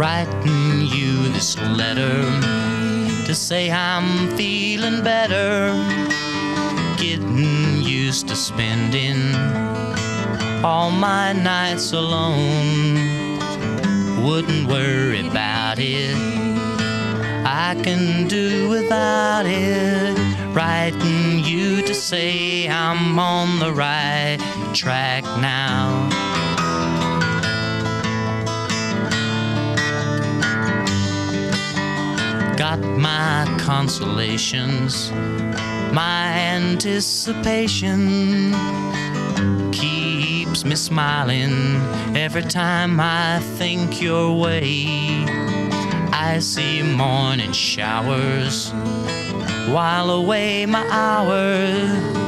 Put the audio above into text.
writing you this letter to say I'm feeling better, getting used to spending all my nights alone. Wouldn't worry about it, I can do without it. Writing you to say I'm on the right track now. Got my consolations, my anticipation keeps me smiling every time I think your way. I see morning showers while away my hours.